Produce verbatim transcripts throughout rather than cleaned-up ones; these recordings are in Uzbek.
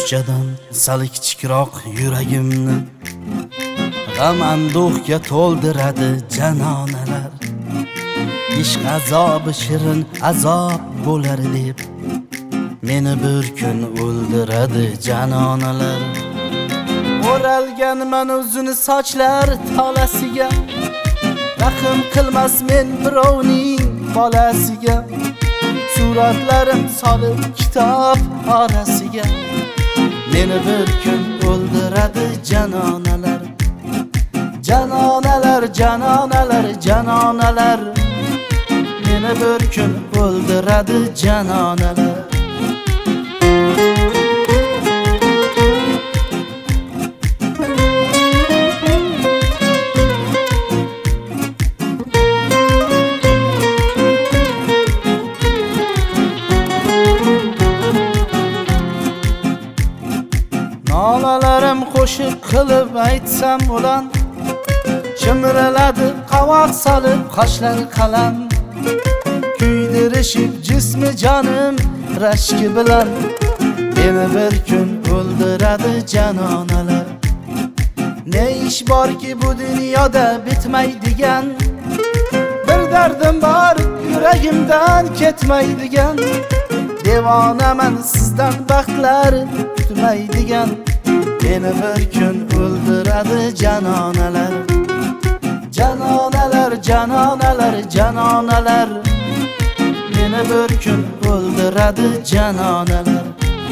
Ruschadan sal kichikroq yuragimni g'am anduhga to'ldiradi janonalar. Ishq azobi shirin azob bo'lar deb meni bir kun o'ldiradi janonalar. O'ralganman uzun sochlar tolasiga, rahm qilmas men birovning bolasiga. Suratlarim solib kitob orasiga, meni bir kun o'ldiradi janonalar. Janonalar, janonalar, janonalar, meni bir kun o'ldiradi janonalar. Nolalarim qo'shiq qilib aytsam ulan, chimiriladi qavoq solib qoshlari qalam. Kuydirishib jismi jonim rashki bilan meni bir kun o'ldiradi janonalar. Ne ish borki bu dunyoda bitmaydigan, bir dardim bor yuragimdan ketmaydigan. Devonaman sizdan baxtlar kutmaydigan, meni bir kun o'ldiradi janonalar. Janonalar, janonalar, janonalar, meni bir kun o'ldiradi janonalar.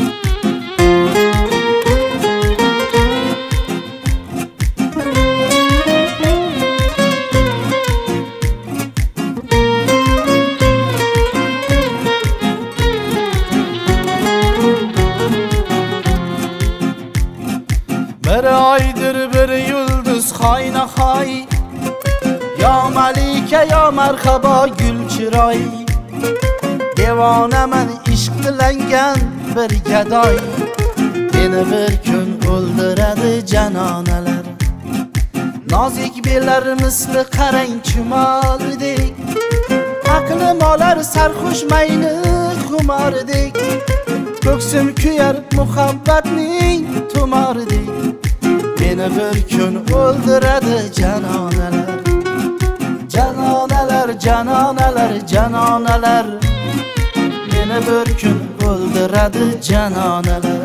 Bir oydir bir yulduz xoyna xoy, yo malika yo marhaba gul chiroy. Devonaman ishq tilangan bir gadoy, meni bir kun o'ldiradi janonalar. Nozik bellar misli qarang chumordek, aqlim olar sarxush mayni xumordek. Ko'ksim kuyar muhabbatning tumordek, meni bir kun o'ldiradi janonalar. Janonalar, janonalar, janonalar, meni bir kun o'ldiradi janonalar.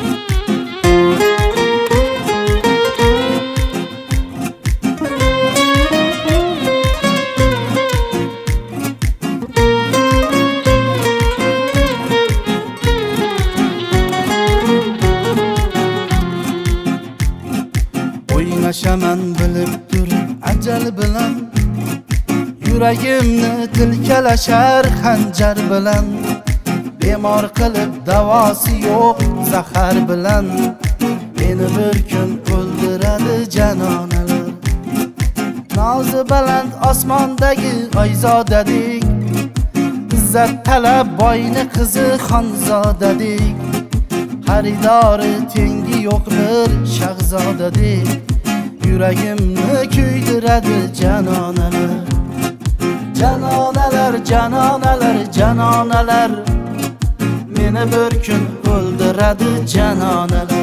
O'ynashaman bilib tur ajal bilan, yuragimni tilkalashar xanjar bilan. Bemor qilib davosi yo'q zahar bilan, meni bir kun o'ldiradi janonalar. Nozi baland osmondagi oyzodadek, izzat talab boyni qizi xonzodadek. Xaridori tengi yo'q bir shahzodadek, yuragimni kuydiradi janonalar. Janonalar, janonalar, janonalar, meni bir kun o'ldiradi janonalar.